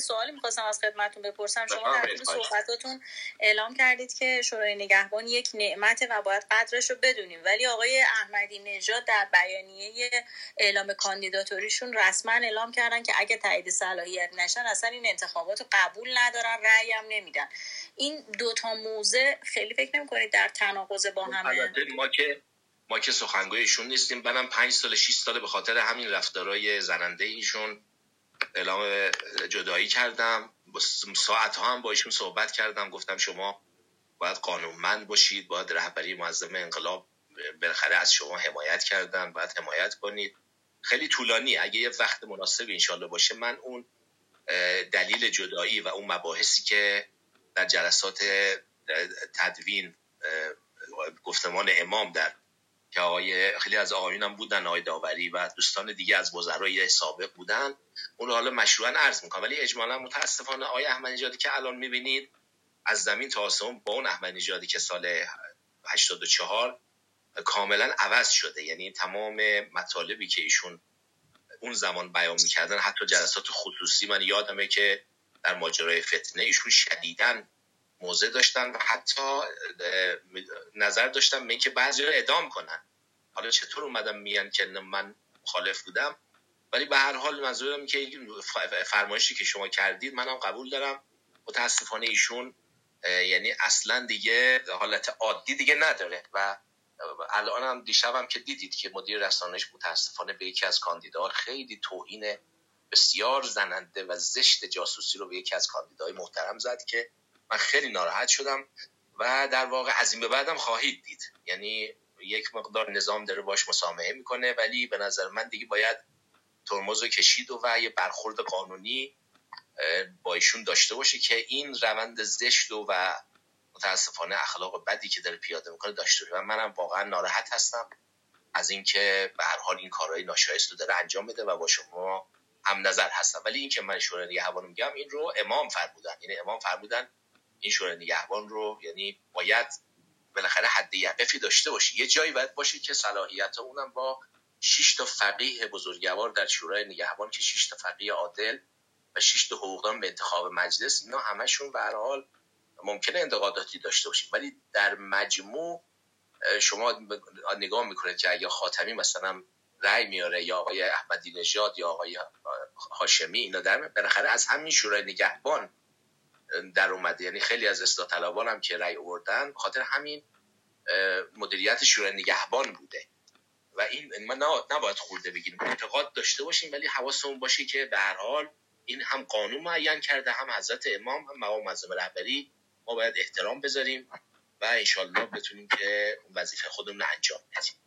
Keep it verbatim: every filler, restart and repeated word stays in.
سوالی می‌خواستم از خدمتتون بپرسم. شما در طول صحبتاتون اعلام کردید که شورای نگهبان یک نعمته و باید قدرش رو بدونیم، ولی آقای احمدی نژاد در بیانیه اعلام کاندیداتوریشون رسما اعلام کردن که اگه تایید صلاحیت نشن اصلا این انتخابات رو قبول ندارن، رأی هم نمیدن. این دوتا موضع خیلی فکر نمی‌کنید در تناقض با همه؟ ما که ما که سخنگوی ایشون نیستیم. منم پنج سال شش سال به خاطر همین رفتارهای زننده ایشون اعلام جدایی کردم. ساعت ها هم با ایشون صحبت کردم، گفتم شما باید قانونمند باشید، باید رهبری معظم انقلاب بالاخره از شما حمایت کردن، باید حمایت کنید. خیلی طولانی، اگه یه وقت مناسب انشالله باشه من اون دلیل جدایی و اون مباحثی که در جلسات تدوین گفتمان امام در که آقای خیلی از آقایونم بودن، آقای داوری و دوستان دیگه از وزرای سابق بودن، اون رو حالا مشروعاً عرض میکنم. ولی اجمالاً متاسفانه آقای احمدی نژادی که الان میبینید از زمین تا آسمون با اون احمدی نژادی که سال هشتاد و چهار کاملا عوض شده. یعنی تمام مطالبی که ایشون اون زمان بیان میکردن، حتی جلسات خصوصی، من یادمه که در ماجرای فتنه ایشون شدیداً موضع داشتن و حتی نظر داشتن به اینکه بعضی رو اعدام کنن. حالا چطور اومدم میگن که من مخالف بودم، ولی به هر حال منظورم که فرمایشی که شما کردید منم قبول دارم. متاسفانه ایشون یعنی اصلا دیگه حالت عادی دیگه نداره و الان هم دیشب هم که دیدید که مدیر رسانش متاسفانه به یکی از کاندیداها خیلی توهین بسیار زننده و زشت جاسوسی رو به یکی از کاندیداهای محترم زد که من خیلی ناراحت شدم و در واقع از این به بعدم خواهید دید. یعنی یک مقدار نظام داره باش مسامحه میکنه، ولی به نظر من دیگه باید ترمز کشید و, و یه برخورد قانونی با ایشون داشته باشه که این روند زشت و, و متاسفانه اخلاق بدی که داره پیاده میکنه داشته باشه. و منم واقعا ناراحت هستم از اینکه به هر حال این کارهای ناشایست رو داره انجام بده و با شما هم نظر هستم. ولی این که من شورای نگهبان میگم این رو امام فرمودن، یعنی امام فرمودن این شورای نگهبان رو یعنی باید بالاخره حد یقفی داشته باشه، یه جایی باید باشه که صلاحیت اونم با شش تا فقیه بزرگوار در شورای نگهبان که شش تا فقیه عادل و شش تا حقوقدان به انتخاب مجلس، اینا همشون به هر حال ممکنه انتقاداتی داشته باشه، ولی در مجموع شما نگاه میکنید که اگه خاتمی مثلا رأی میاره یا آقای احمدی نژاد یا آقای هاشمی، اینا در بالاخره از همین شورای نگهبان در اومده. یعنی خیلی از اصلاح طلبان هم که رأی آوردن خاطر همین مدیریت شورای نگهبان بوده و این ما نباید خورده بگیریم، انتقاد داشته باشیم، ولی حواسمون باشه که به هر حال این هم قانون معین کرده، هم حضرت امام، هم مقام معظم رهبری، ما باید احترام بذاریم و انشالله بتونیم که وظیفه خودمون رو انجام بدیم.